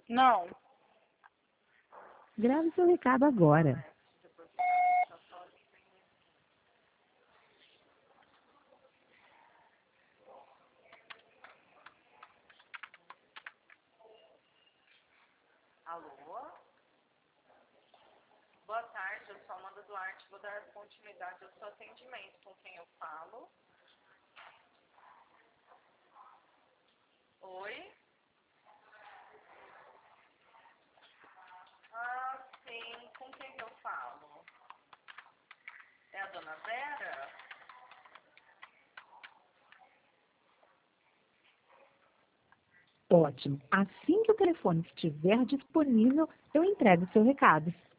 Não. Grave seu recado agora. Alô? Boa tarde, eu sou Amanda Duarte, vou dar continuidade ao seu atendimento. Com quem eu falo? Oi? Ah, sim, com quem eu falo? É a dona Vera? Ótimo. Assim que o telefone estiver disponível, eu entrego seu recado.